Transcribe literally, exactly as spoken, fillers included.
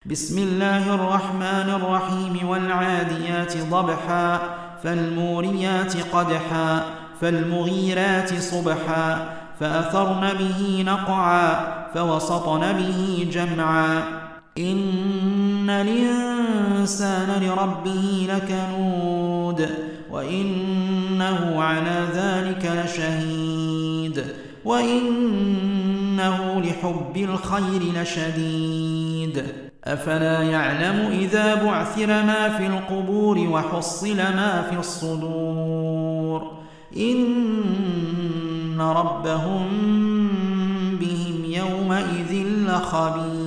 بسم الله الرحمن الرحيم والعاديات ضبحا فالموريات قدحا فالمغيرات صبحا فأثرن به نقعا فوسطن به جمعا إن الإنسان لربه لكنود وإنه على ذلك لشهيد وإنه لحب الخير لشديد أفلا يعلم إذا بعثر ما في القبور وحصل ما في الصدور إن ربهم بهم يومئذ لخبير.